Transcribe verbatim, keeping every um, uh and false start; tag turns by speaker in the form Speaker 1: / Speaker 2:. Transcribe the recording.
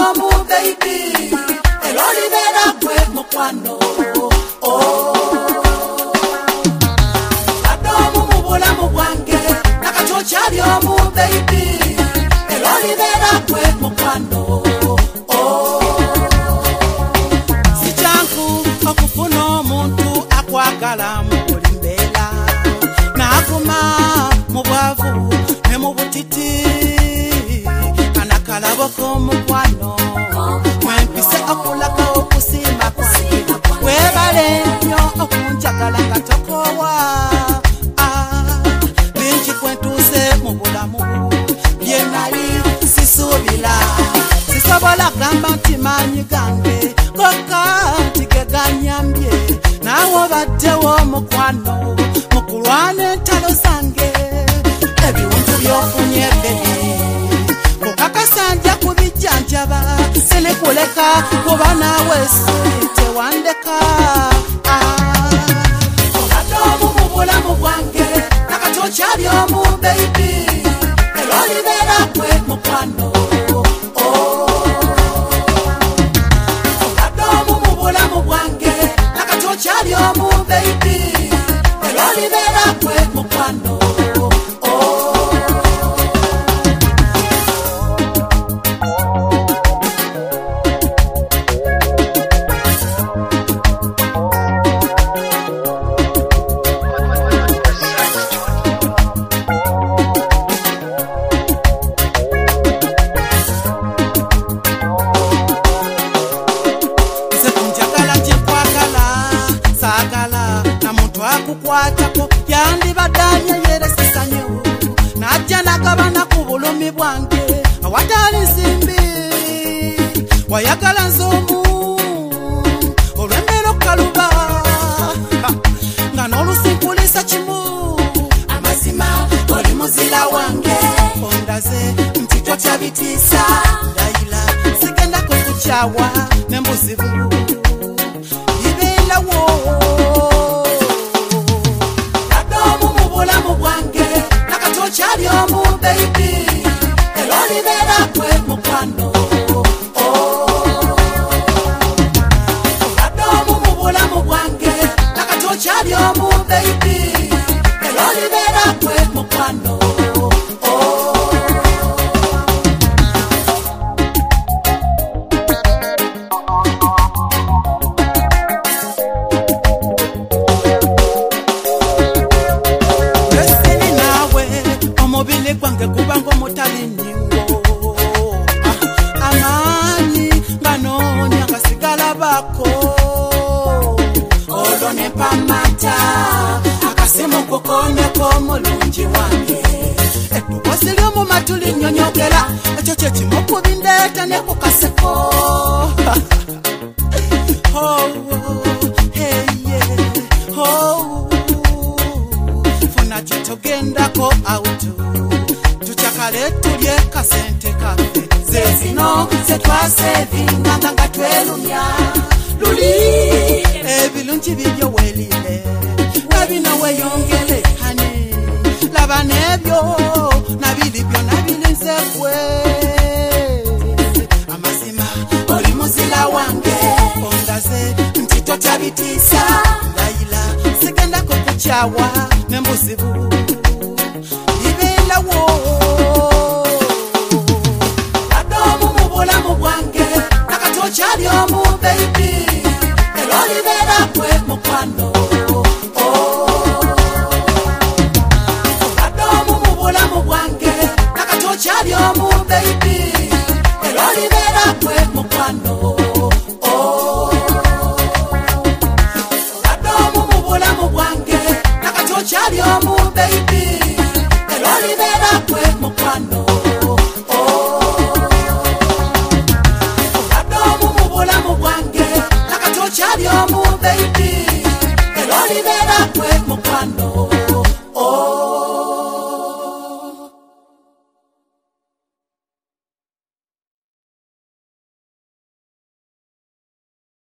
Speaker 1: omu baby elolibera kwe mukwano adomu mubulamu bwange nakachochali omu baby elolibera kwe mukwano sichangu okufuna omuntu akwagala mubulimbela nakuma mubwavu ne mubutiti kanakalaboko mukwano mwempise okulaka okusima kwange webale nnyo okunjagala katokowa bingi kwentuuse mu bulamu byenali sisuubira sisobola gamba nti maanyi gange kokka nti ge ganyambye naawe obaddewo mukwano mukulwana entalo zange ebiwuntu byofunye bebe kukakasanja kubijjanjaba sinikuleka kuba naawe tewandeka obadde omu mu bulamu bwange nakatokyali omu baby elolibera kwe mukwano obadde omu mu bulamu bwange nakatokyali omu baby elolibera kwe mukwano kukwatako yandibadanya yeresesanyewo najja nagabana ku bulumi bwange awatali nsimbi wayagala nzomu olwembera okaluba nga n'olusinkulisa kimu amazima oli muzira wange ondaze nti totya bitiisa ndayira sigenda kukukyawa nembuzibu ibelawo chali omu baby elolibera kwe mukwano obadde omu mu bulamu bwange nakatokyali omu baby elolibera kwe mukwano mobile kwange kubango motali nyingo amani nganonya ngasigala bako olone pamata akasimu kukonye ko mulungi wange ekubosili mu matuli nyonyogera ekyo kye kimu kubindeta ne kukaseko oh hey yeah oh funa jitogendako auto tuchakale tulye kasente kafe zezino zetwasevinga nga twelumya luli ebilungi bibyo welile nabino weyongere hani laba nebyo nabilibyo nabilinzekwe amazima oli muzira wange ondaze nti totya bitiisa ndayira sigenda kukukyawa nembuzibu ibelawo badde omu mu bulamu bwange nakatokyali omu baby elolibera kwe mukwano badde omu mu bulamu bwange nakatokyali omu baby elolibera kwe mukwano badde omu mu bulamu bwange nakatokyali omu baby elolibera kwe mukwano obadde omu mu bulamu bwange nakatokyali omu baby elolibera kwe mukwano